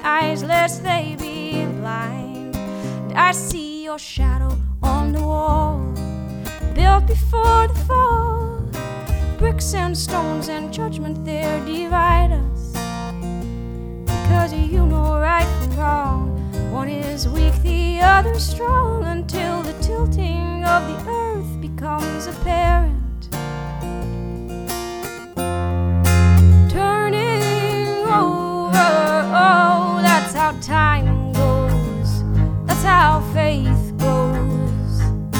eyes lest they be blind. And I see your shadow on the wall, built before the fall. Bricks and stones and judgment there divide us, because you know right from wrong. One is weak, the other strong, until the tilting of the earth becomes apparent. Oh, that's how time goes, that's how faith goes.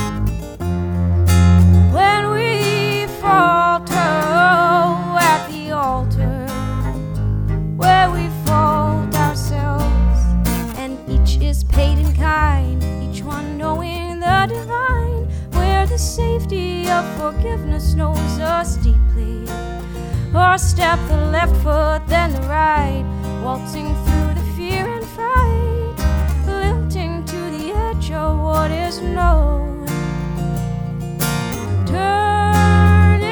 When we falter at the altar, where we fault ourselves, and each is paid in kind, each one knowing the divine, where the safety of forgiveness knows us deeply. Or step the left foot, then the right, waltzing through the fear and fright, lilting to the edge of what is known, turning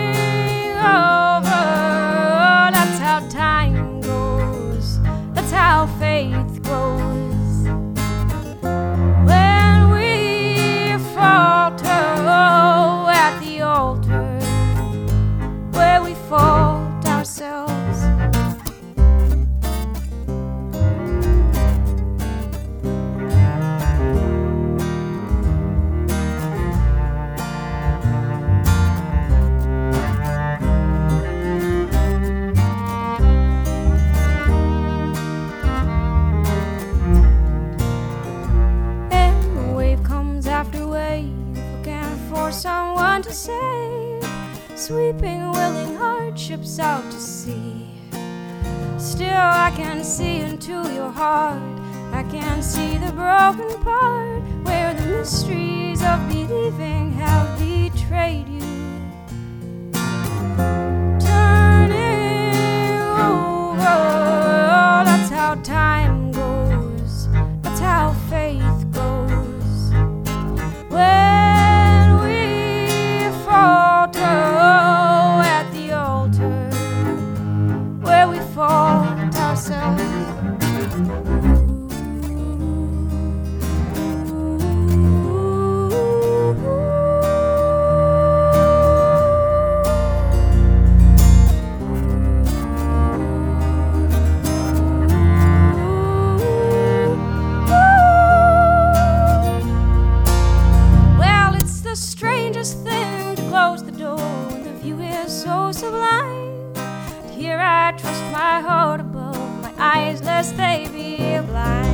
over. That's how time goes, that's how faith grows. When we falter at the altar, where we fault ourselves. Someone to save, sweeping willing hardships out to sea. Still I can see into your heart, I can see the broken part, where the mysteries of believing have betrayed you. Turning over, that's how time goes, that's how faith goes. At the altar, where we fault ourselves. Well, it's the strangest thing to close the door when the view is so sublime. But here I trust my heart above my eyes lest they be blind.